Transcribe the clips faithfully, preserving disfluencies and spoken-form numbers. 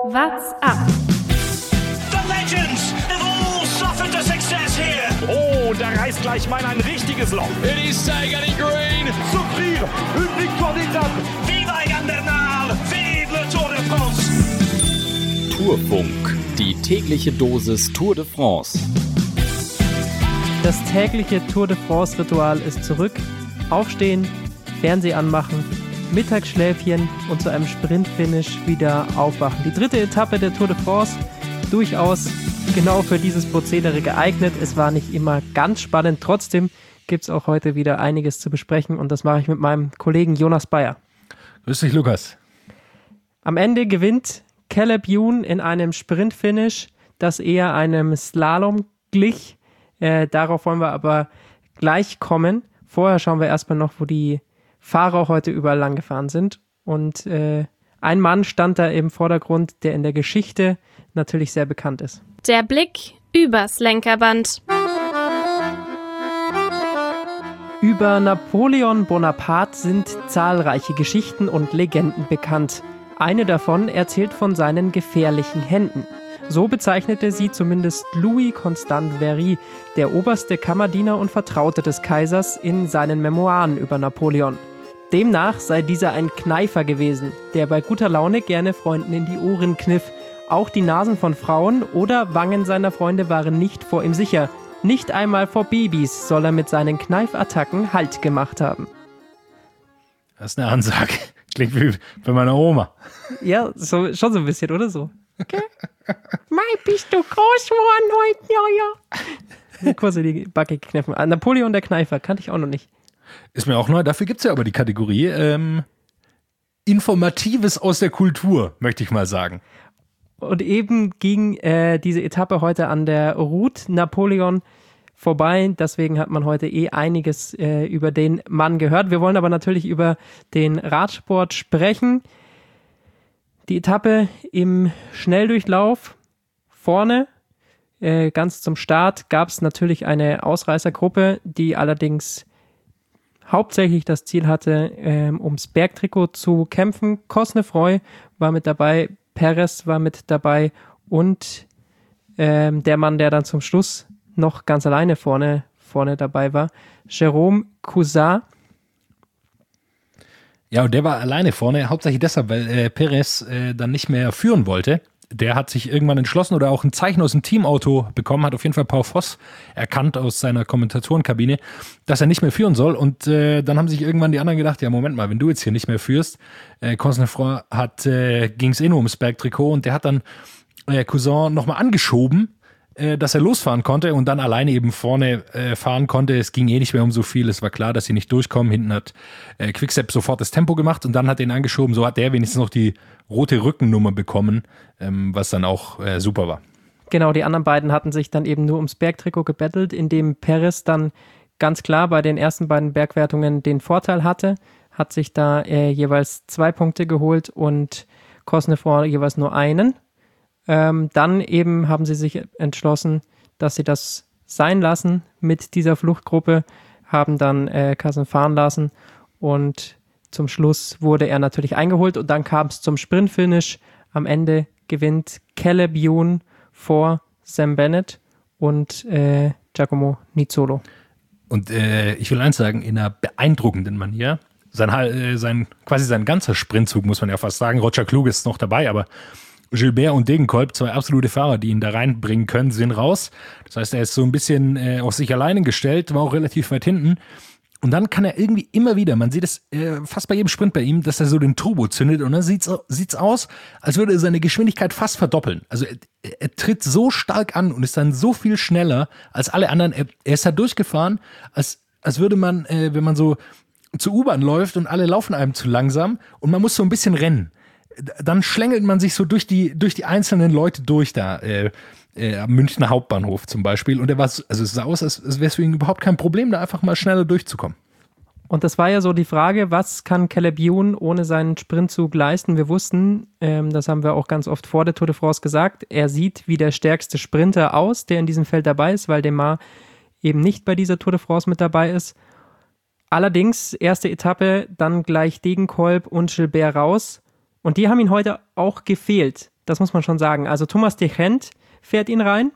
What's up? The legends have all suffered a success here. Oh, da reißt gleich mal ein richtiges Loch. It is Sagan in green. Souffrir, une victoire d'étape. Viva Gandernal, vive le Tour de France. Tourfunk, die tägliche Dosis Tour de France. Das tägliche Tour de France-Ritual ist zurück. Aufstehen, Fernseh anmachen, Mittagsschläfchen und zu einem Sprintfinish wieder aufwachen. Die dritte Etappe der Tour de France, durchaus genau für dieses Prozedere geeignet. Es war nicht immer ganz spannend, trotzdem gibt es auch heute wieder einiges zu besprechen und das mache ich mit meinem Kollegen Jonas Bayer. Grüß dich, Lukas. Am Ende gewinnt Caleb Ewan in einem Sprintfinish, das eher einem Slalom glich. Äh, darauf wollen wir aber gleich kommen. Vorher schauen wir erstmal noch, wo die Fahrer heute überall lang gefahren sind. Und äh, ein Mann stand da im Vordergrund, der in der Geschichte natürlich sehr bekannt ist. Der Blick übers Lenkerband. Über Napoleon Bonaparte sind zahlreiche Geschichten und Legenden bekannt. Eine davon erzählt von seinen gefährlichen Händen. So bezeichnete sie zumindest Louis Constant Very, der oberste Kammerdiener und Vertraute des Kaisers, in seinen Memoiren über Napoleon. Demnach sei dieser ein Kneifer gewesen, der bei guter Laune gerne Freunden in die Ohren kniff. Auch die Nasen von Frauen oder Wangen seiner Freunde waren nicht vor ihm sicher. Nicht einmal vor Babys soll er mit seinen Kneifattacken Halt gemacht haben. Das ist eine Ansage. Klingt wie bei meiner Oma. Ja, so, schon so ein bisschen, oder so? Okay. Mai, bist du groß geworden heute, ja, ja. Kurz in die Backe gekniffen. Napoleon der Kneifer, kannte ich auch noch nicht. Ist mir auch neu, dafür gibt es ja aber die Kategorie ähm, Informatives aus der Kultur, möchte ich mal sagen. Und eben ging äh, diese Etappe heute an der Route Napoleon vorbei, deswegen hat man heute eh einiges äh, über den Mann gehört. Wir wollen aber natürlich über den Radsport sprechen. Die Etappe im Schnelldurchlauf vorne, äh, ganz zum Start, gab es natürlich eine Ausreißergruppe, die allerdings hauptsächlich das Ziel hatte, ähm, ums Bergtrikot zu kämpfen. Cosnefroy war mit dabei, Perez war mit dabei und ähm, der Mann, der dann zum Schluss noch ganz alleine vorne, vorne dabei war, Jérôme Cousin. Ja, und der war alleine vorne, hauptsächlich deshalb, weil äh, Perez äh, dann nicht mehr führen wollte. Der hat sich irgendwann entschlossen oder auch ein Zeichen aus dem Teamauto bekommen, hat auf jeden Fall Paul Voss erkannt aus seiner Kommentatorenkabine, dass er nicht mehr führen soll. Und äh, dann haben sich irgendwann die anderen gedacht, ja Moment mal, wenn du jetzt hier nicht mehr führst, äh, Cosnefroy hat, äh, ging es eh nur ums Bergtrikot und der hat dann äh, Cousin nochmal angeschoben, dass er losfahren konnte und dann alleine eben vorne äh, fahren konnte. Es ging eh nicht mehr um so viel. Es war klar, dass sie nicht durchkommen. Hinten hat äh, Quickstep sofort das Tempo gemacht und dann hat er ihn angeschoben. So hat der wenigstens noch die rote Rückennummer bekommen, ähm, was dann auch äh, super war. Genau, die anderen beiden hatten sich dann eben nur ums Bergtrikot gebettelt, indem Perez dann ganz klar bei den ersten beiden Bergwertungen den Vorteil hatte, hat sich da äh, jeweils zwei Punkte geholt und Cosnefroy jeweils nur einen. Ähm, dann eben haben sie sich entschlossen, dass sie das sein lassen mit dieser Fluchtgruppe, haben dann äh, Cousin fahren lassen und zum Schluss wurde er natürlich eingeholt und dann kam es zum Sprintfinish. Am Ende gewinnt Caleb Ewan vor Sam Bennett und äh, Giacomo Nizzolo. Und äh, ich will eins sagen, in einer beeindruckenden Manier, sein, äh, sein, quasi sein ganzer Sprintzug, muss man ja fast sagen, Roger Klug ist noch dabei, aber Gilbert und Degenkolb, zwei absolute Fahrer, die ihn da reinbringen können, sind raus. Das heißt, er ist so ein bisschen äh, auf sich alleine gestellt, war auch relativ weit hinten. Und dann kann er irgendwie immer wieder, man sieht es äh, fast bei jedem Sprint bei ihm, dass er so den Turbo zündet und dann sieht's, sieht's aus, als würde er seine Geschwindigkeit fast verdoppeln. Also er, er tritt so stark an und ist dann so viel schneller als alle anderen. Er, er ist da durchgefahren, als, als würde man, äh, wenn man so zur U-Bahn läuft und alle laufen einem zu langsam und man muss so ein bisschen rennen. Dann schlängelt man sich so durch die, durch die einzelnen Leute durch da, äh, äh, am Münchner Hauptbahnhof zum Beispiel. Und er war, also es sah aus, als, als wäre es für ihn überhaupt kein Problem, da einfach mal schneller durchzukommen. Und das war ja so die Frage, was kann Caleb Ewan ohne seinen Sprintzug leisten? Wir wussten, ähm, das haben wir auch ganz oft vor der Tour de France gesagt, er sieht wie der stärkste Sprinter aus, der in diesem Feld dabei ist, weil Demar eben nicht bei dieser Tour de France mit dabei ist. Allerdings, erste Etappe, dann gleich Degenkolb und Gilbert raus. Und die haben ihn heute auch gefehlt. Das muss man schon sagen. Also Thomas de Gendt fährt ihn rein,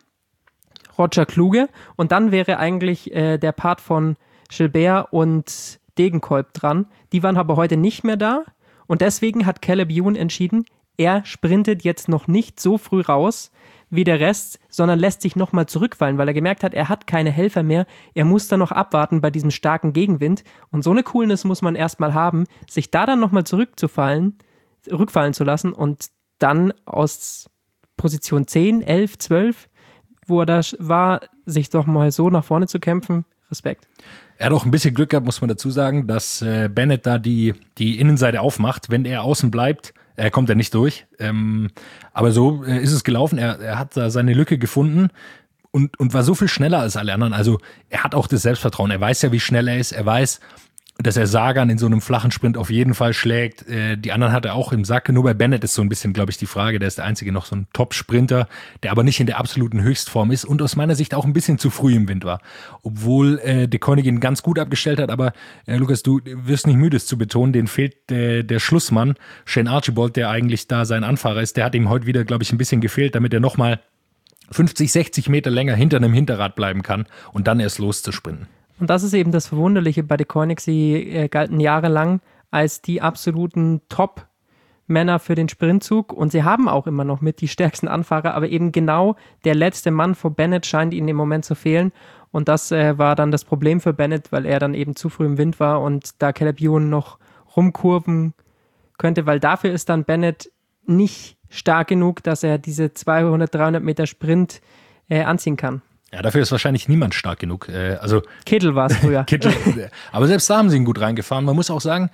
Roger Kluge und dann wäre eigentlich äh, der Part von Gilbert und Degenkolb dran. Die waren aber heute nicht mehr da und deswegen hat Caleb Ewan entschieden, er sprintet jetzt noch nicht so früh raus wie der Rest, sondern lässt sich nochmal zurückfallen, weil er gemerkt hat, er hat keine Helfer mehr, er muss dann noch abwarten bei diesem starken Gegenwind und so eine Coolness muss man erstmal haben, sich da dann nochmal zurückzufallen, rückfallen zu lassen und dann aus Position zehn, elf, zwölf, wo er da war, sich doch mal so nach vorne zu kämpfen, Respekt. Er hat auch ein bisschen Glück gehabt, muss man dazu sagen, dass äh, Bennett da die, die Innenseite aufmacht. Wenn er außen bleibt, äh, kommt er nicht durch. Ähm, aber so äh, ist es gelaufen. Er, er hat da seine Lücke gefunden und, und war so viel schneller als alle anderen. Also er hat auch das Selbstvertrauen. Er weiß ja, wie schnell er ist. Er weiß, dass er Sagan in so einem flachen Sprint auf jeden Fall schlägt. Äh, die anderen hat er auch im Sack. Nur bei Bennett ist so ein bisschen, glaube ich, die Frage. Der ist der einzige noch so ein Top-Sprinter, der aber nicht in der absoluten Höchstform ist und aus meiner Sicht auch ein bisschen zu früh im Wind war. Obwohl äh, De Koning ihn ganz gut abgestellt hat. Aber äh, Lukas, du wirst nicht müde, es zu betonen. Den fehlt äh, der Schlussmann, Shane Archibald, der eigentlich da sein Anfahrer ist. Der hat ihm heute wieder, glaube ich, ein bisschen gefehlt, damit er nochmal fünfzig, sechzig Meter länger hinter einem Hinterrad bleiben kann und dann erst loszusprinten. Und das ist eben das Verwunderliche bei De Koning. Sie äh, galten jahrelang als die absoluten Top-Männer für den Sprintzug und sie haben auch immer noch mit die stärksten Anfahrer, aber eben genau der letzte Mann vor Bennett scheint ihnen im Moment zu fehlen und das äh, war dann das Problem für Bennett, weil er dann eben zu früh im Wind war und da Caleb Ewan noch rumkurven könnte, weil dafür ist dann Bennett nicht stark genug, dass er diese zweihundert, dreihundert Meter Sprint äh, anziehen kann. Ja, dafür ist wahrscheinlich niemand stark genug. Äh, also Kittel war es früher. Kittel, aber selbst da haben sie ihn gut reingefahren. Man muss auch sagen,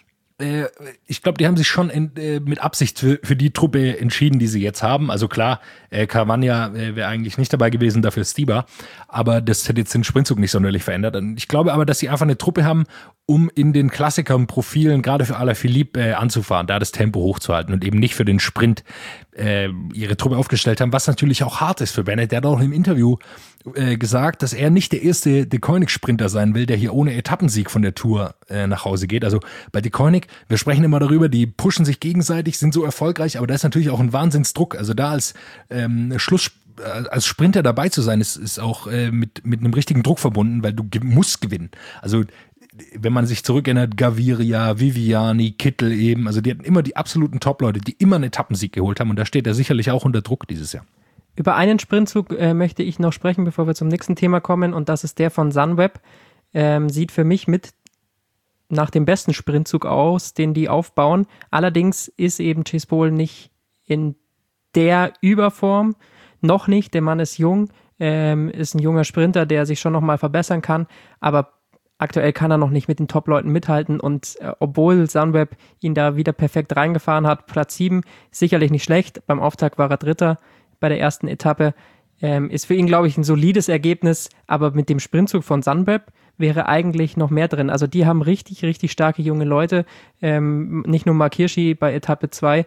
äh, ich glaube, die haben sich schon in, äh, mit Absicht für, für die Truppe entschieden, die sie jetzt haben. Also klar, äh, Cavagna äh, wäre eigentlich nicht dabei gewesen, dafür Stibar. Aber das hätte jetzt den Sprintzug nicht sonderlich verändert. Und ich glaube aber, dass sie einfach eine Truppe haben, um in den Klassikern-Profilen, gerade für Alaphilippe, äh, anzufahren, da das Tempo hochzuhalten und eben nicht für den Sprint äh, ihre Truppe aufgestellt haben, was natürlich auch hart ist für Bennett. Der hat auch im Interview äh, gesagt, dass er nicht der erste De Koning-Sprinter sein will, der hier ohne Etappensieg von der Tour äh, nach Hause geht. Also bei De Koning, wir sprechen immer darüber, die pushen sich gegenseitig, sind so erfolgreich, aber da ist natürlich auch ein Wahnsinnsdruck. Also da als ähm, Schluss als Sprinter dabei zu sein, ist, ist auch äh, mit, mit einem richtigen Druck verbunden, weil du ge- musst gewinnen. Also wenn man sich zurückerinnert, Gaviria, Viviani, Kittel eben, also die hatten immer die absoluten Top-Leute, die immer einen Etappensieg geholt haben und da steht er sicherlich auch unter Druck dieses Jahr. Über einen Sprintzug äh, möchte ich noch sprechen, bevor wir zum nächsten Thema kommen und das ist der von Sunweb. Ähm, sieht für mich mit nach dem besten Sprintzug aus, den die aufbauen. Allerdings ist eben Chase Bol nicht in der Überform, noch nicht, der Mann ist jung, ähm, ist ein junger Sprinter, der sich schon nochmal verbessern kann, aber aktuell kann er noch nicht mit den Top-Leuten mithalten und äh, obwohl Sunweb ihn da wieder perfekt reingefahren hat, Platz sieben, sicherlich nicht schlecht, beim Auftakt war er Dritter bei der ersten Etappe, ähm, ist für ihn, glaube ich, ein solides Ergebnis, aber mit dem Sprintzug von Sunweb wäre eigentlich noch mehr drin. Also die haben richtig, richtig starke junge Leute, ähm, nicht nur Mark Hirschi bei Etappe zwei,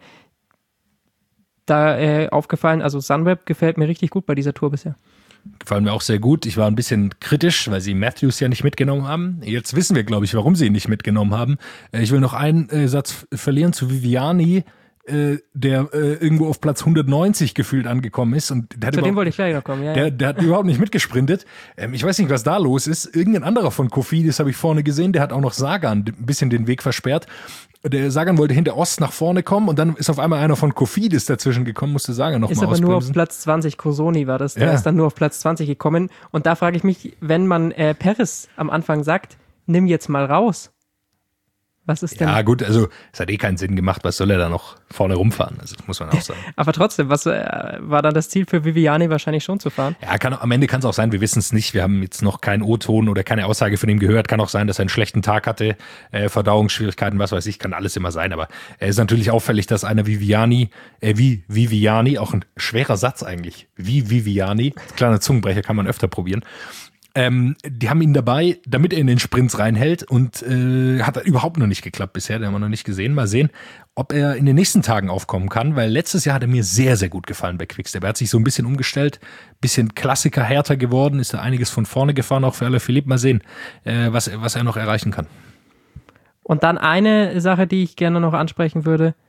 da äh, aufgefallen, also Sunweb gefällt mir richtig gut bei dieser Tour bisher. Gefallen mir auch sehr gut. Ich war ein bisschen kritisch, weil sie Matthews ja nicht mitgenommen haben. Jetzt wissen wir, glaube ich, warum sie ihn nicht mitgenommen haben. Ich will noch einen äh, Satz verlieren zu Viviani, äh, der äh, irgendwo auf Platz hundertneunzig gefühlt angekommen ist. Und der Zu dem wollte ich gleich noch kommen. Ja, der, ja. der hat überhaupt nicht mitgesprintet. Ähm, ich weiß nicht, was da los ist. Irgendein anderer von Cofidis habe ich vorne gesehen, der hat auch noch Sagan ein bisschen den Weg versperrt. Der Sagan wollte hinter Ost nach vorne kommen und dann ist auf einmal einer von Cofidis dazwischen gekommen, musste Sagan noch ist mal ausbremsen. Ist aber nur auf Platz zwanzig, Cosoni war das, der ja. ist dann nur auf Platz zwanzig gekommen und da frage ich mich, wenn man äh, Perez am Anfang sagt, nimm jetzt mal raus, was ist denn? Ja gut, also es hat eh keinen Sinn gemacht, was soll er da noch vorne rumfahren, also das muss man auch sagen. Aber trotzdem, was äh, war dann das Ziel für Viviani wahrscheinlich schon zu fahren? Ja, kann, am Ende kann es auch sein, wir wissen es nicht, wir haben jetzt noch keinen O-Ton oder keine Aussage von ihm gehört, kann auch sein, dass er einen schlechten Tag hatte, äh, Verdauungsschwierigkeiten, was weiß ich, kann alles immer sein, aber es äh, ist natürlich auffällig, dass einer Viviani, äh, wie Viviani, auch ein schwerer Satz eigentlich, wie Viviani, kleiner Zungenbrecher, kann man öfter probieren, Ähm, die haben ihn dabei, damit er in den Sprints reinhält und äh, hat überhaupt noch nicht geklappt bisher, den haben wir noch nicht gesehen. Mal sehen, ob er in den nächsten Tagen aufkommen kann, weil letztes Jahr hat er mir sehr, sehr gut gefallen bei Quickstep. Er hat sich so ein bisschen umgestellt, bisschen Klassiker härter geworden, ist da einiges von vorne gefahren, auch für Alaphilippe. Mal sehen, äh, was, was er noch erreichen kann. Und dann eine Sache, die ich gerne noch ansprechen würde,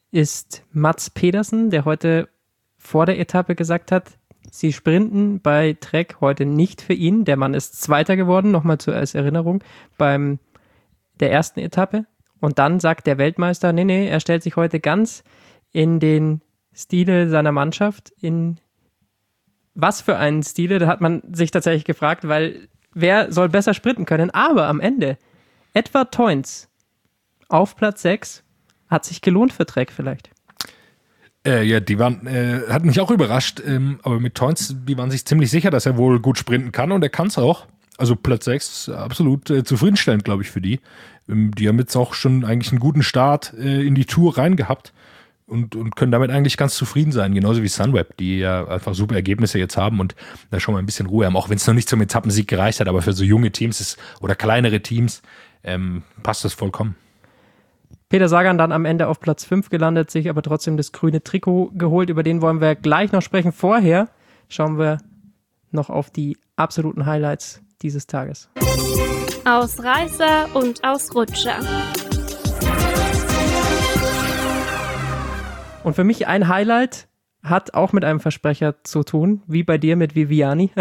ist Mats Pedersen, der heute vor der Etappe gesagt hat, sie sprinten bei Trek heute nicht für ihn. Der Mann ist Zweiter geworden, nochmal zur als Erinnerung, beim der ersten Etappe. Und dann sagt der Weltmeister, nee, nee, er stellt sich heute ganz in den Stile seiner Mannschaft. In was für einen Stile? Da hat man sich tatsächlich gefragt, weil wer soll besser sprinten können? Aber am Ende, Edvard Toins auf Platz sechs, hat sich gelohnt für Trek vielleicht. Äh, ja, die waren, äh, hat mich auch überrascht, ähm, aber mit Toins, die waren sich ziemlich sicher, dass er wohl gut sprinten kann und er kann es auch. Also Platz sechs, absolut äh, zufriedenstellend, glaube ich, für die. Ähm, die haben jetzt auch schon eigentlich einen guten Start äh, in die Tour reingehabt und, und können damit eigentlich ganz zufrieden sein, genauso wie Sunweb, die ja einfach super Ergebnisse jetzt haben und da schon mal ein bisschen Ruhe haben, auch wenn es noch nicht zum Etappensieg gereicht hat, aber für so junge Teams ist, oder kleinere Teams ähm, passt das vollkommen. Peter Sagan dann am Ende auf Platz fünf gelandet, sich aber trotzdem das grüne Trikot geholt. Über den wollen wir gleich noch sprechen. Vorher schauen wir noch auf die absoluten Highlights dieses Tages. Ausreißer und Ausrutscher. Und für mich ein Highlight hat auch mit einem Versprecher zu tun, wie bei dir mit Viviani.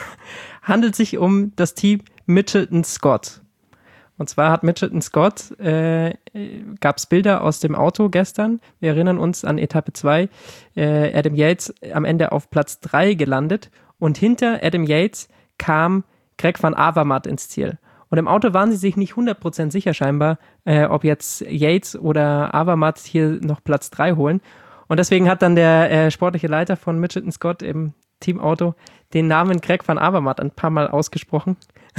Handelt sich um das Team Mitchelton Scott. Und zwar hat Mitchelton Scott, äh, gab es Bilder aus dem Auto gestern. Wir erinnern uns an Etappe zwei. Äh, Adam Yates am Ende auf Platz drei gelandet. Und hinter Adam Yates kam Greg van Avermaet ins Ziel. Und im Auto waren sie sich nicht hundert Prozent sicher scheinbar, äh, ob jetzt Yates oder Avermaet hier noch Platz drei holen. Und deswegen hat dann der äh, sportliche Leiter von Mitchelton Scott im Teamauto den Namen Greg van Avermaet ein paar Mal ausgesprochen.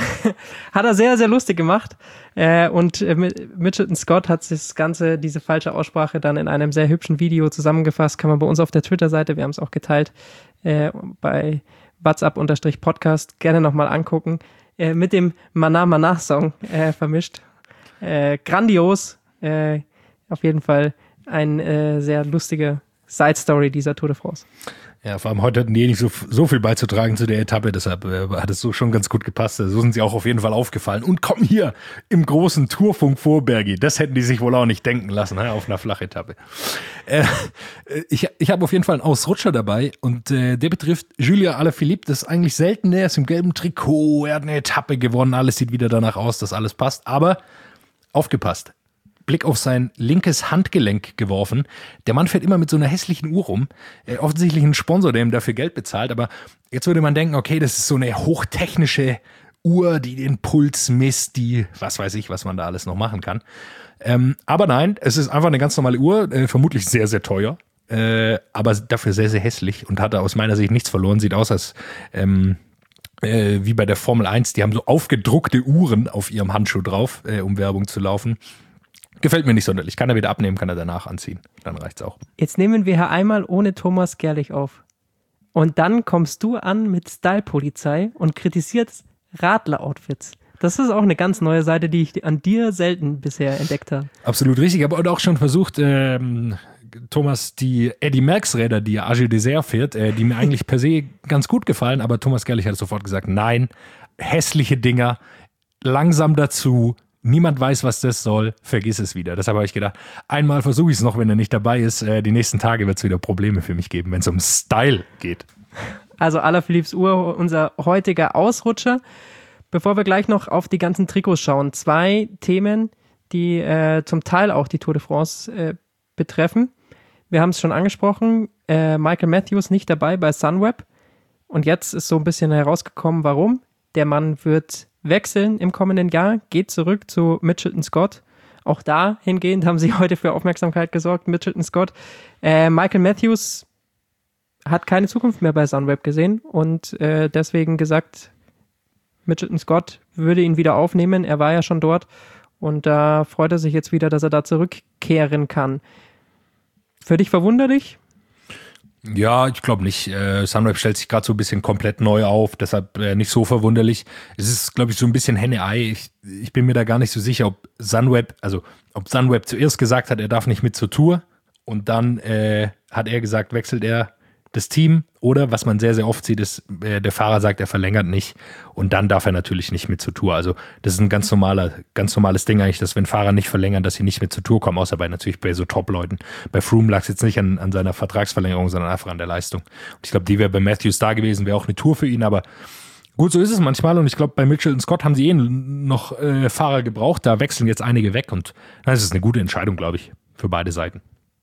Hat er sehr, sehr lustig gemacht. Äh, und äh, Mitchelton Scott hat das Ganze, diese falsche Aussprache dann in einem sehr hübschen Video zusammengefasst. Kann man bei uns auf der Twitter-Seite, wir haben es auch geteilt, äh, bei WhatsApp-Podcast gerne nochmal angucken. Äh, mit dem Mana Mana Song äh, vermischt. Äh, grandios. Äh, auf jeden Fall ein äh, sehr lustige Side-Story dieser Tour de France. Ja, vor allem heute hatten die nicht so, so viel beizutragen zu der Etappe, deshalb äh, hat es so schon ganz gut gepasst. So sind sie auch auf jeden Fall aufgefallen. Und kommen hier im großen Tourfunk vor, Bergi. Das hätten die sich wohl auch nicht denken lassen, ne, auf einer Flachetappe. Äh, ich ich habe auf jeden Fall einen Ausrutscher dabei und äh, der betrifft Julia Alaphilippe. Das ist eigentlich selten, er ist im gelben Trikot, er hat eine Etappe gewonnen, alles sieht wieder danach aus, dass alles passt. Aber aufgepasst. Blick auf sein linkes Handgelenk geworfen. Der Mann fährt immer mit so einer hässlichen Uhr rum. Äh, offensichtlich ein Sponsor, der ihm dafür Geld bezahlt. Aber jetzt würde man denken, okay, das ist so eine hochtechnische Uhr, die den Puls misst, die, was weiß ich, was man da alles noch machen kann. Ähm, aber nein, es ist einfach eine ganz normale Uhr, äh, vermutlich sehr, sehr teuer. Äh, aber dafür sehr, sehr hässlich und hat da aus meiner Sicht nichts verloren. Sieht aus, als ähm, äh, wie bei der Formel eins. Die haben so aufgedruckte Uhren auf ihrem Handschuh drauf, äh, um Werbung zu laufen. Gefällt mir nicht sonderlich. Kann er wieder abnehmen, kann er danach anziehen. Dann reicht's auch. Jetzt nehmen wir hier einmal ohne Thomas Gerlich auf. Und dann kommst du an mit Style-Polizei und kritisierst Radler-Outfits. Das ist auch eine ganz neue Seite, die ich an dir selten bisher entdeckt habe. Absolut richtig. Ich habe auch schon versucht, ähm, Thomas, die Eddy Merckx-Räder, die Age Dessert fährt, äh, die mir eigentlich per se ganz gut gefallen, aber Thomas Gerlich hat sofort gesagt, nein, hässliche Dinger, langsam dazu, niemand weiß, was das soll, vergiss es wieder. Deshalb habe ich gedacht, einmal versuche ich es noch, wenn er nicht dabei ist. Äh, die nächsten Tage wird es wieder Probleme für mich geben, wenn es um Style geht. Also Alaphilippes Uhr, unser heutiger Ausrutscher. Bevor wir gleich noch auf die ganzen Trikots schauen, zwei Themen, die äh, zum Teil auch die Tour de France äh, betreffen. Wir haben es schon angesprochen, äh, Michael Matthews nicht dabei bei Sunweb. Und jetzt ist so ein bisschen herausgekommen, warum. Der Mann wird wechseln im kommenden Jahr, geht zurück zu Mitchelton Scott. Auch dahingehend haben sie heute für Aufmerksamkeit gesorgt, Mitchelton Scott. Äh, Michael Matthews hat keine Zukunft mehr bei Sunweb gesehen und äh, deswegen gesagt, Mitchelton Scott würde ihn wieder aufnehmen. Er war ja schon dort und da freut er sich jetzt wieder, dass er da zurückkehren kann. Für dich verwunderlich? Ja, ich glaube nicht. Äh, Sunweb stellt sich gerade so ein bisschen komplett neu auf, deshalb äh, nicht so verwunderlich. Es ist, glaube ich, so ein bisschen Henne-Ei. Ich, ich bin mir da gar nicht so sicher, ob Sunweb, also ob Sunweb zuerst gesagt hat, er darf nicht mit zur Tour und dann äh, hat er gesagt, wechselt er das Team oder was man sehr, sehr oft sieht, ist, äh, der Fahrer sagt, er verlängert nicht und dann darf er natürlich nicht mit zur Tour. Also das ist ein ganz normaler, ganz normales Ding eigentlich, dass wenn Fahrer nicht verlängern, dass sie nicht mit zur Tour kommen, außer bei natürlich bei so Top-Leuten. Bei Froome lag es jetzt nicht an, an seiner Vertragsverlängerung, sondern einfach an der Leistung. Und ich glaube, die wäre bei Matthews da gewesen, wäre auch eine Tour für ihn, aber gut, so ist es manchmal und ich glaube, bei Mitchell und Scott haben sie eh noch äh, Fahrer gebraucht, da wechseln jetzt einige weg und das ist eine gute Entscheidung, glaube ich, für beide Seiten.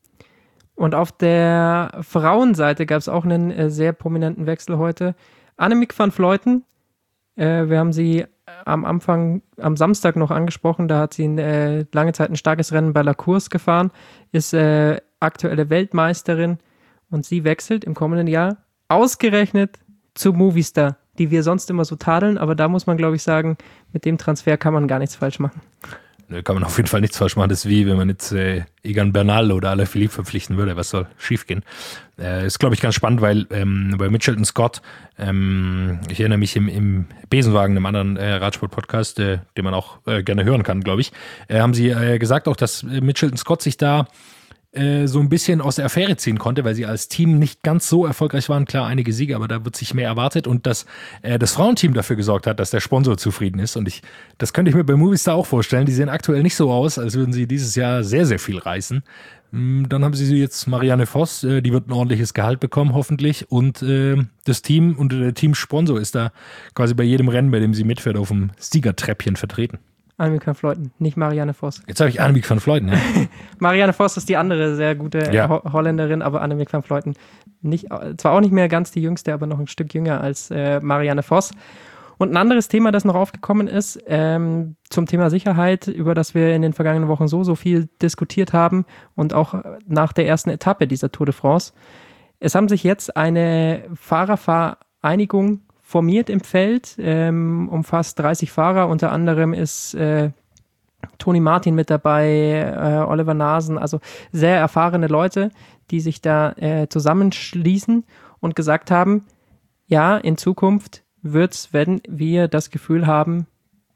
Und auf der Frauenseite gab es auch einen äh, sehr prominenten Wechsel heute. Annemiek van Vleuten, äh, wir haben sie am Anfang, am Samstag noch angesprochen, da hat sie äh, lange Zeit ein starkes Rennen bei La Course gefahren, ist äh, aktuelle Weltmeisterin und sie wechselt im kommenden Jahr ausgerechnet zu Movistar, die wir sonst immer so tadeln, aber da muss man, glaube ich, sagen, mit dem Transfer kann man gar nichts falsch machen. Nö, kann man auf jeden Fall nichts falsch machen. Das ist wie, wenn man jetzt äh, Egan Bernal oder Alaphilippe verpflichten würde. Was soll schiefgehen? Äh, ist, glaube ich, ganz spannend, weil ähm, bei Mitchelton Scott, ähm, ich erinnere mich im, im Besenwagen, einem anderen äh, Radsport-Podcast, äh, den man auch äh, gerne hören kann, glaube ich, äh, haben sie äh, gesagt auch, dass äh, Mitchelton Scott sich da so ein bisschen aus der Affäre ziehen konnte, weil sie als Team nicht ganz so erfolgreich waren. Klar, einige Siege, aber da wird sich mehr erwartet und dass äh, das Frauenteam dafür gesorgt hat, dass der Sponsor zufrieden ist und ich, das könnte ich mir bei Movistar auch vorstellen. Die sehen aktuell nicht so aus, als würden sie dieses Jahr sehr, sehr viel reißen. Dann haben sie jetzt Marianne Vos, äh, die wird ein ordentliches Gehalt bekommen, hoffentlich und äh, das Team und der Teamsponsor ist da quasi bei jedem Rennen, bei dem sie mitfährt, auf dem Siegertreppchen vertreten. Annemiek van Vleuten, nicht Marianne Vos. Jetzt habe ich Annemiek van Vleuten, ja. Marianne Vos ist die andere sehr gute ja. Ho- Holländerin, aber Annemiek van Vleuten nicht, zwar auch nicht mehr ganz die jüngste, aber noch ein Stück jünger als äh, Marianne Vos. Und ein anderes Thema, das noch aufgekommen ist, ähm, zum Thema Sicherheit, über das wir in den vergangenen Wochen so, so viel diskutiert haben und auch nach der ersten Etappe dieser Tour de France. Es haben sich jetzt eine Fahrervereinigung formiert im Feld, ähm, umfasst dreißig Fahrer, unter anderem ist äh, Toni Martin mit dabei, äh, Oliver Nasen, also sehr erfahrene Leute, die sich da äh, zusammenschließen und gesagt haben, ja, in Zukunft wird's, wenn wir das Gefühl haben,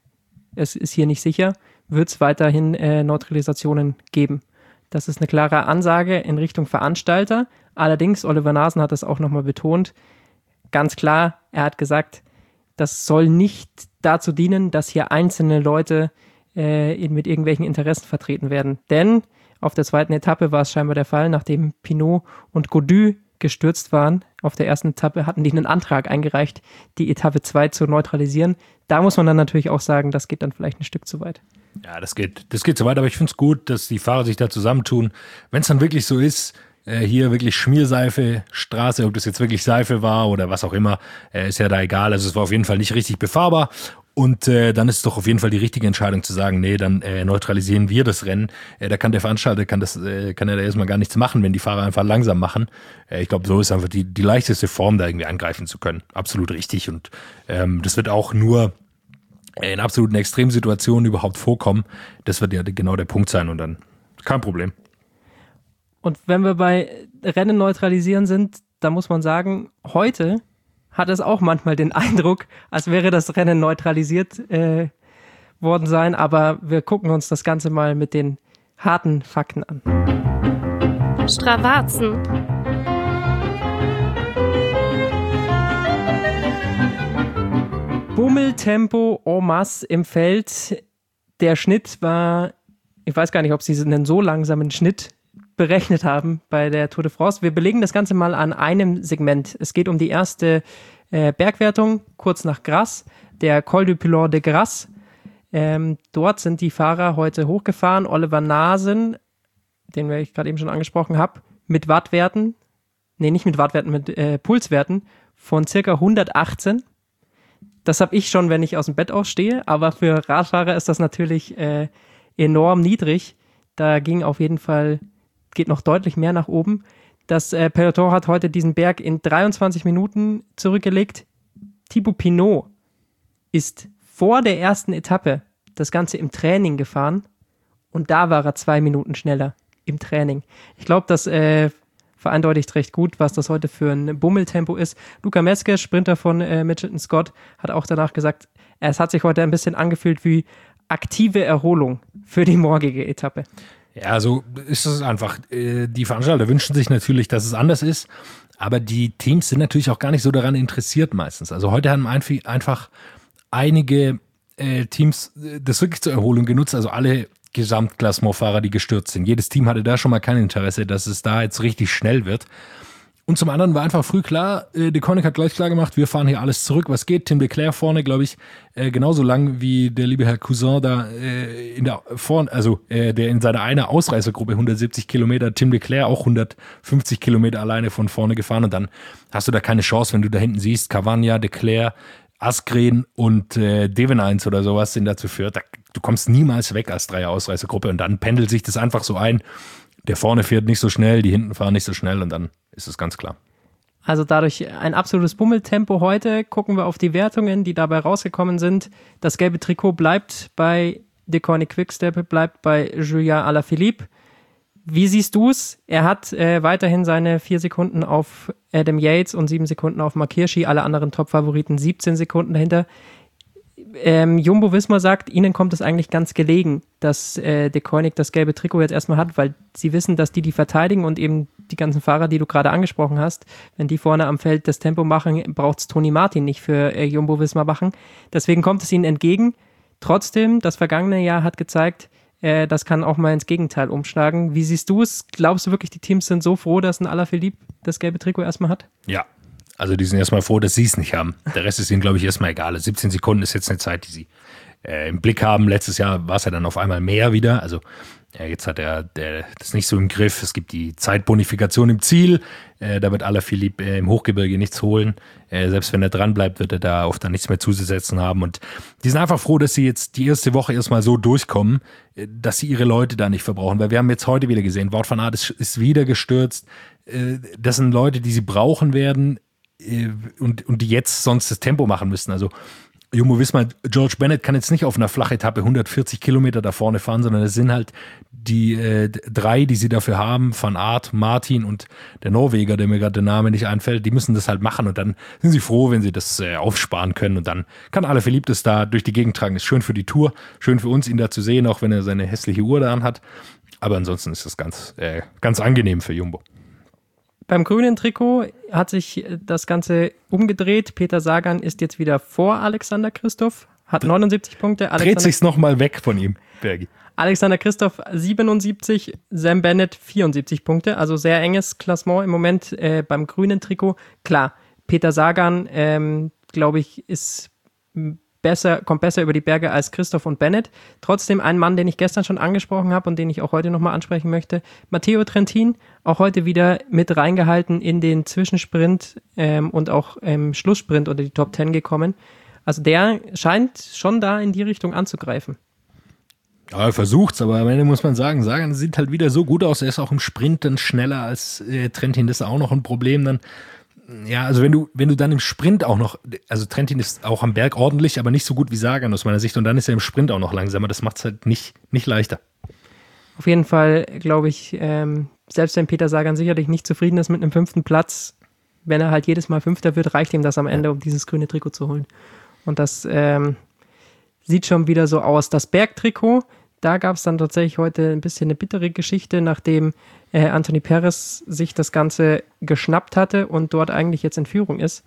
es ist hier nicht sicher, wird es weiterhin äh, Neutralisationen geben. Das ist eine klare Ansage in Richtung Veranstalter. Allerdings, Oliver Nasen hat das auch nochmal betont, ganz klar, er hat gesagt, das soll nicht dazu dienen, dass hier einzelne Leute äh, mit irgendwelchen Interessen vertreten werden. Denn auf der zweiten Etappe war es scheinbar der Fall, nachdem Pinot und Gaudu gestürzt waren. Auf der ersten Etappe hatten die einen Antrag eingereicht, die Etappe zwei zu neutralisieren. Da muss man dann natürlich auch sagen, das geht dann vielleicht ein Stück zu weit. Ja, das geht, das geht zu weit, aber ich finde es gut, dass die Fahrer sich da zusammentun. Wenn es dann wirklich so ist, hier wirklich Schmierseife, Straße, ob das jetzt wirklich Seife war oder was auch immer, äh, ist ja da egal. Also es war auf jeden Fall nicht richtig befahrbar und äh, dann ist es doch auf jeden Fall die richtige Entscheidung zu sagen, nee, dann äh, neutralisieren wir das Rennen. Äh, da kann der Veranstalter, kann das, äh, kann er da erstmal gar nichts machen, wenn die Fahrer einfach langsam machen. Äh, ich glaube, so ist einfach die, die leichteste Form, da irgendwie eingreifen zu können. Absolut richtig und ähm, das wird auch nur in absoluten Extremsituationen überhaupt vorkommen. Das wird ja genau der Punkt sein und dann kein Problem. Und wenn wir bei Rennen neutralisieren sind, dann muss man sagen, heute hat es auch manchmal den Eindruck, als wäre das Rennen neutralisiert äh, worden sein. Aber wir gucken uns das Ganze mal mit den harten Fakten an. Stravazen. Bummeltempo en masse im Feld. Der Schnitt war, ich weiß gar nicht, ob sie einen so langsamen Schnitt berechnet haben bei der Tour de France. Wir belegen das Ganze mal an einem Segment. Es geht um die erste äh, Bergwertung, kurz nach Grasse, der Col du Pilon de Grasse. Ähm, dort sind die Fahrer heute hochgefahren. Oliver Nasen, den ich gerade eben schon angesprochen habe, mit Wattwerten, nee, nicht mit Wattwerten, mit äh, Pulswerten von circa hundertachtzehn. Das habe ich schon, wenn ich aus dem Bett ausstehe, aber für Radfahrer ist das natürlich äh, enorm niedrig. Da ging auf jeden Fall geht noch deutlich mehr nach oben. Das äh, Peloton hat heute diesen Berg in dreiundzwanzig Minuten zurückgelegt. Thibaut Pinot ist vor der ersten Etappe das Ganze im Training gefahren und da war er zwei Minuten schneller im Training. Ich glaube, das äh, vereindeutigt recht gut, was das heute für ein Bummeltempo ist. Luca Meske, Sprinter von äh, Mitchelton Scott, hat auch danach gesagt, es hat sich heute ein bisschen angefühlt wie aktive Erholung für die morgige Etappe. Ja, so ist es einfach. Die Veranstalter wünschen sich natürlich, dass es anders ist, aber die Teams sind natürlich auch gar nicht so daran interessiert meistens. Also heute haben einfach einige Teams das wirklich zur Erholung genutzt, also alle Gesamtklassementfahrer, die gestürzt sind. Jedes Team hatte da schon mal kein Interesse, dass es da jetzt richtig schnell wird. Und zum anderen war einfach früh klar, äh, Deceuninck hat gleich klar gemacht, wir fahren hier alles zurück, was geht. Tim Declercq vorne, glaube ich, äh, genauso lang wie der liebe Herr Cousin da äh, in der vorn, also äh, der in seiner einer Ausreißergruppe hundertsiebzig Kilometer, Tim Declercq auch hundertfünfzig Kilometer alleine von vorne gefahren und dann hast du da keine Chance, wenn du da hinten siehst, Cavagna, Declercq, Asgreen und äh, Deveneins oder sowas sind dazu führt. Da, du kommst niemals weg als Dreier-Ausreißergruppe und dann pendelt sich das einfach so ein. Der vorne fährt nicht so schnell, die hinten fahren nicht so schnell und dann ist es ganz klar. Also dadurch ein absolutes Bummeltempo heute. Gucken wir auf die Wertungen, die dabei rausgekommen sind. Das gelbe Trikot bleibt bei Deceuninck Quickstep, bleibt bei Julien Alaphilippe. Wie siehst du es? Er hat äh, weiterhin seine vier Sekunden auf Adam Yates und sieben Sekunden auf Mark Hirschi, alle anderen Top-Favoriten siebzehn Sekunden dahinter. Ähm, Jumbo-Visma sagt, ihnen kommt es eigentlich ganz gelegen, dass äh, Deceuninck das gelbe Trikot jetzt erstmal hat, weil sie wissen, dass die die verteidigen und eben die ganzen Fahrer, die du gerade angesprochen hast, wenn die vorne am Feld das Tempo machen, braucht es Toni Martin nicht für äh, Jumbo-Visma machen. Deswegen kommt es ihnen entgegen. Trotzdem, das vergangene Jahr hat gezeigt, äh, das kann auch mal ins Gegenteil umschlagen. Wie siehst du es? Glaubst du wirklich, die Teams sind so froh, dass ein Alaphilippe das gelbe Trikot erstmal hat? Ja. Also die sind erstmal froh, dass sie es nicht haben. Der Rest ist ihnen, glaube ich, erstmal egal. siebzehn Sekunden ist jetzt eine Zeit, die sie äh, im Blick haben. Letztes Jahr war es ja dann auf einmal mehr wieder. Also ja, jetzt hat er der, das nicht so im Griff. Es gibt die Zeitbonifikation im Ziel. Äh, da wird Alaphilippe äh, im Hochgebirge nichts holen. Äh, selbst wenn er dran bleibt, wird er da oft dann nichts mehr zuzusetzen haben. Und die sind einfach froh, dass sie jetzt die erste Woche erstmal so durchkommen, äh, dass sie ihre Leute da nicht verbrauchen. Weil wir haben jetzt heute wieder gesehen, Wout van Aert ist, ist wieder gestürzt. Äh, das sind Leute, die sie brauchen werden, und, und die jetzt sonst das Tempo machen müssen. Also Jumbo-Visma, George Bennett kann jetzt nicht auf einer Flachetappe hundertvierzig Kilometer da vorne fahren, sondern es sind halt die äh, drei, die sie dafür haben, Van Aert, Martin und der Norweger, der mir gerade der Name nicht einfällt, die müssen das halt machen und dann sind sie froh, wenn sie das äh, aufsparen können und dann kann Alaphilippe das da durch die Gegend tragen. Ist schön für die Tour, schön für uns, ihn da zu sehen, auch wenn er seine hässliche Uhr da anhat. Aber ansonsten ist das ganz, äh, ganz angenehm für Jumbo. Beim grünen Trikot hat sich das Ganze umgedreht. Peter Sagan ist jetzt wieder vor Alexander Kristoff, hat neunundsiebzig Punkte. Alexander Dreht sich's nochmal weg von ihm, Bergi. Alexander Kristoff siebenundsiebzig, Sam Bennett vierundsiebzig Punkte. Also sehr enges Klassement im Moment äh, beim grünen Trikot. Klar, Peter Sagan, ähm, glaube ich, ist besser, kommt besser über die Berge als Kristoff und Bennett. Trotzdem ein Mann, den ich gestern schon angesprochen habe und den ich auch heute nochmal ansprechen möchte. Matteo Trentin, auch heute wieder mit reingehalten in den Zwischensprint ähm, und auch im Schlusssprint unter die Top Ten gekommen. Also der scheint schon da in die Richtung anzugreifen. Ja, er versucht's, aber am Ende muss man sagen, Sagan sieht halt wieder so gut aus. Er ist auch im Sprint dann schneller als äh, Trentin. Das ist auch noch ein Problem dann. Ja, also wenn du, wenn du dann im Sprint auch noch, also Trentin ist auch am Berg ordentlich, aber nicht so gut wie Sagan aus meiner Sicht und dann ist er im Sprint auch noch langsamer, das macht es halt nicht, nicht leichter. Auf jeden Fall glaube ich, ähm, selbst wenn Peter Sagan sicherlich nicht zufrieden ist mit einem fünften Platz, wenn er halt jedes Mal Fünfter wird, reicht ihm das am Ende, um dieses grüne Trikot zu holen. Und das ähm, sieht schon wieder so aus. Das Bergtrikot, da gab es dann tatsächlich heute ein bisschen eine bittere Geschichte, nachdem äh, Anthony Perez sich das Ganze geschnappt hatte und dort eigentlich jetzt in Führung ist.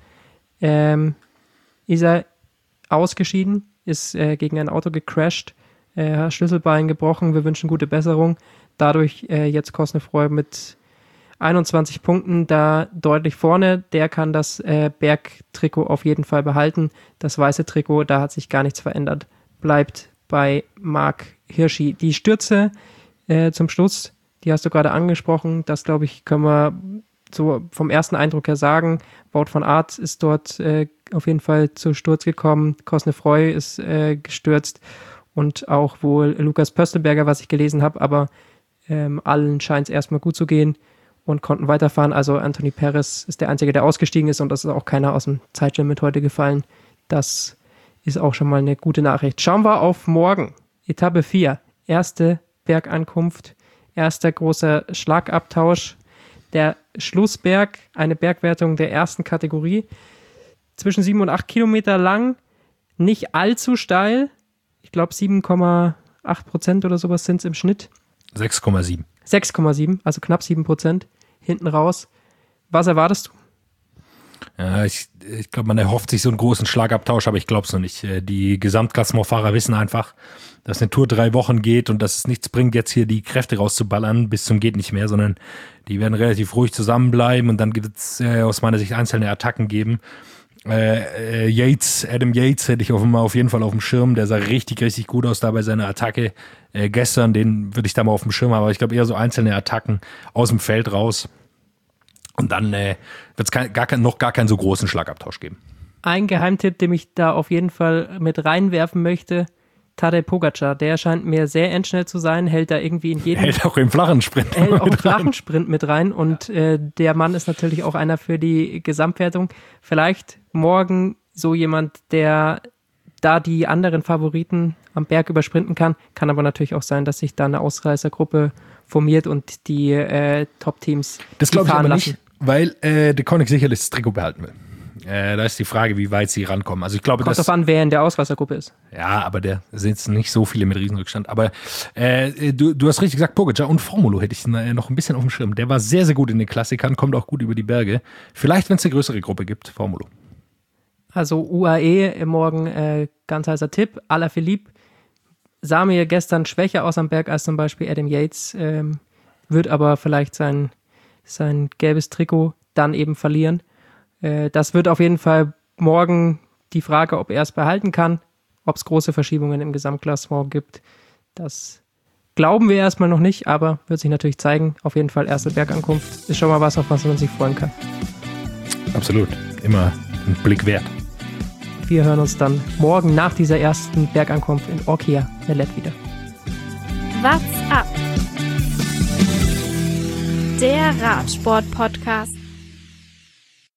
Ähm, ist er ausgeschieden, ist äh, gegen ein Auto gecrashed, äh, Schlüsselbein gebrochen, wir wünschen gute Besserung. Dadurch äh, jetzt Cosnefroy mit einundzwanzig Punkten da deutlich vorne. Der kann das äh, Bergtrikot auf jeden Fall behalten. Das weiße Trikot, da hat sich gar nichts verändert. Bleibt bei Mark Hirschi. Die Stürze äh, zum Schluss, die hast du gerade angesprochen. Das, glaube ich, können wir so vom ersten Eindruck her sagen. Wout van Aert ist dort äh, auf jeden Fall zu Sturz gekommen. Cosnefroy ist äh, gestürzt und auch wohl Lukas Pöstelberger, was ich gelesen habe. Aber ähm, allen scheint es erstmal gut zu gehen und konnten weiterfahren. Also Anthony Perez ist der Einzige, der ausgestiegen ist und das ist auch keiner aus dem Zeitlimit heute gefallen. Das ist auch schon mal eine gute Nachricht. Schauen wir auf morgen. Etappe vier. Erste Bergankunft. Erster großer Schlagabtausch. Der Schlussberg, eine Bergwertung der ersten Kategorie. Zwischen sieben und acht Kilometer lang. Nicht allzu steil. Ich glaube sieben Komma acht Prozent oder sowas sind es im Schnitt. sechs Komma sieben. sechs Komma sieben, also knapp sieben Prozent hinten raus. Was erwartest du? Ja, ich, ich glaube, man erhofft sich so einen großen Schlagabtausch, aber ich glaube es noch nicht. Die Gesamtklassementfahrer wissen einfach, dass eine Tour drei Wochen geht und dass es nichts bringt, jetzt hier die Kräfte rauszuballern bis zum geht nicht mehr, sondern die werden relativ ruhig zusammenbleiben und dann wird es äh, aus meiner Sicht einzelne Attacken geben. Äh, äh, Yates, Adam Yates hätte ich auf, auf jeden Fall auf dem Schirm, der sah richtig, richtig gut aus da bei seiner Attacke äh, gestern, den würde ich da mal auf dem Schirm haben, aber ich glaube eher so einzelne Attacken aus dem Feld raus. Und dann äh, wird es gar kein, noch gar keinen so großen Schlagabtausch geben. Ein Geheimtipp, den ich da auf jeden Fall mit reinwerfen möchte, Tadej Pogačar, der scheint mir sehr endschnell zu sein, hält da irgendwie in jedem... Hält auch im flachen Sprint hält auch im mit flachen rein. Sprint mit rein und äh, der Mann ist natürlich auch einer für die Gesamtwertung. Vielleicht morgen so jemand, der da die anderen Favoriten am Berg übersprinten kann, kann aber natürlich auch sein, dass sich da eine Ausreißergruppe formiert und die äh, Top-Teams Das die glaube ich fahren aber lassen. nicht, weil äh, der Koenig sicherlich das Trikot behalten will. Äh, da ist die Frage, wie weit sie rankommen. Also ich glaube, Kommt dass, drauf an, wer in der Ausreißergruppe ist. ja, aber der sind jetzt nicht so viele mit Riesenrückstand. Aber äh, du, du hast richtig gesagt, Pogačar und Formolo hätte ich noch ein bisschen auf dem Schirm. Der war sehr, sehr gut in den Klassikern, kommt auch gut über die Berge. Vielleicht, wenn es eine größere Gruppe gibt, Formolo. Also U A E morgen äh, ganz heißer Tipp. Alaphilippe sah mir gestern schwächer aus am Berg als zum Beispiel Adam Yates, ähm, wird aber vielleicht sein, sein gelbes Trikot dann eben verlieren. Äh, das wird auf jeden Fall morgen die Frage, ob er es behalten kann, ob es große Verschiebungen im Gesamtklassement gibt. Das glauben wir erstmal noch nicht, aber wird sich natürlich zeigen. Auf jeden Fall erste Bergankunft ist schon mal was, auf was man sich freuen kann. Absolut. Immer ein Blick wert. Wir hören uns dann morgen nach dieser ersten Bergankunft in Orkia Nelet wieder. What's up? Der Radsport-Podcast.